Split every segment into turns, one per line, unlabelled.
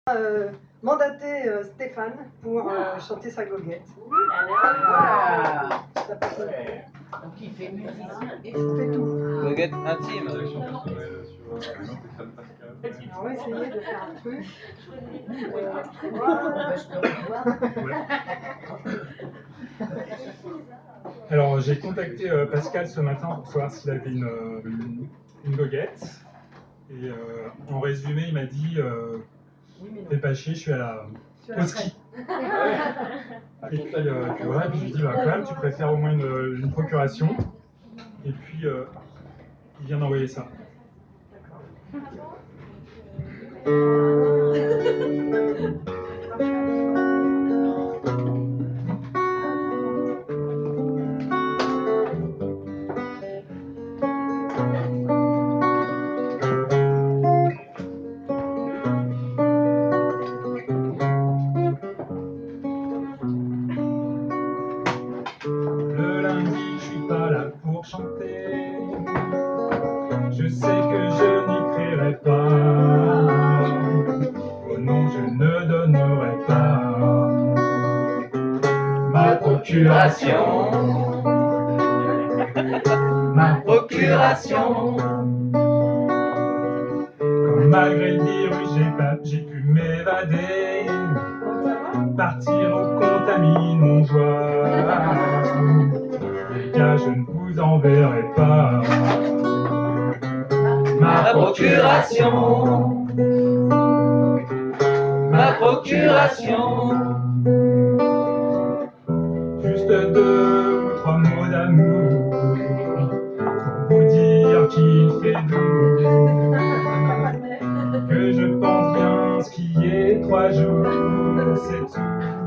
mandaté Stéphane pour chanter sa goguette.
Ah.
Ouais.
Donc il fait musicien et
Il fait tout.
Goguette intime.
On va essayer de faire un truc.
Alors j'ai contacté Pascal ce matin pour savoir s'il avait une goguette. Et en résumé, il m'a dit fais pas chier, je suis au ski. Et puis voilà, puis je lui ai dit quand même, tu préfères au moins une procuration. Et puis il vient d'envoyer ça. Le lundi, je suis pas là pour chanter. Je sais que je n'écrirai pas. Oh non, je ne donnerai pas ma procuration. Ma procuration. Quand malgré le virus, j'ai pu m'évader. Partir au contamine mon joie. Les gars, je ne vous enverrai pas ma procuration. Ma procuration. Juste 2 ou 3 mots d'amour pour vous dire qu'il fait doux, que je pense bien skier 3 jours, c'est tout.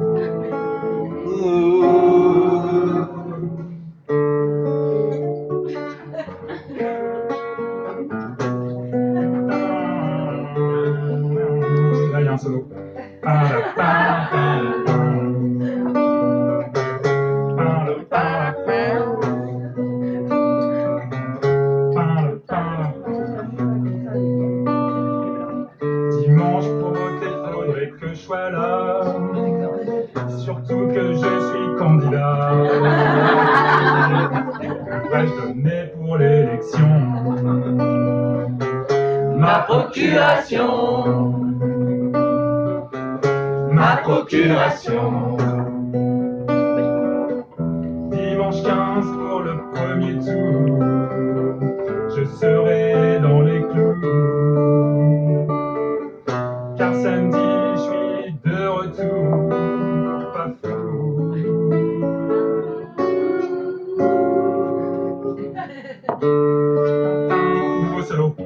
Là, il y a un solo. Dimanche provoqué, il faudrait que je sois là. Surtout que je suis candidat. Vais-je donner pour l'élection ma procuration. Ma procuration. Dimanche 15 pour le premier tour, je serai dans les clous. Car samedi, je suis de retour, pas fou. Nouveau solo.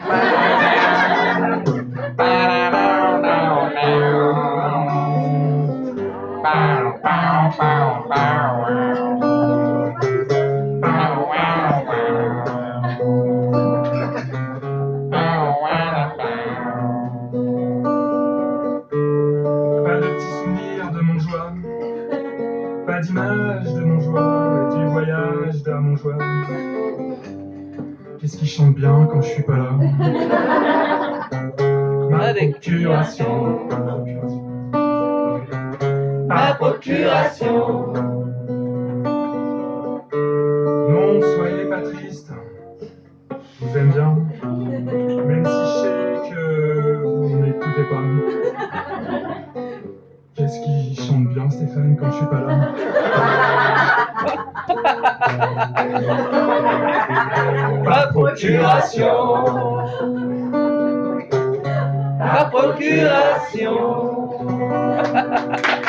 Pas de petits souvenirs de mon joie, pas d'image de mon joie et du voyage vers mon joie. Qu'est-ce qui chante bien quand je suis pas là? Ma procuration. Ma procuration. Non, soyez pas triste, je vous aime bien, même si je sais que vous m'écoutez pas. Qu'est-ce qui chante bien, Stéphane, quand je suis pas là? Ma procuration. Ma procuration.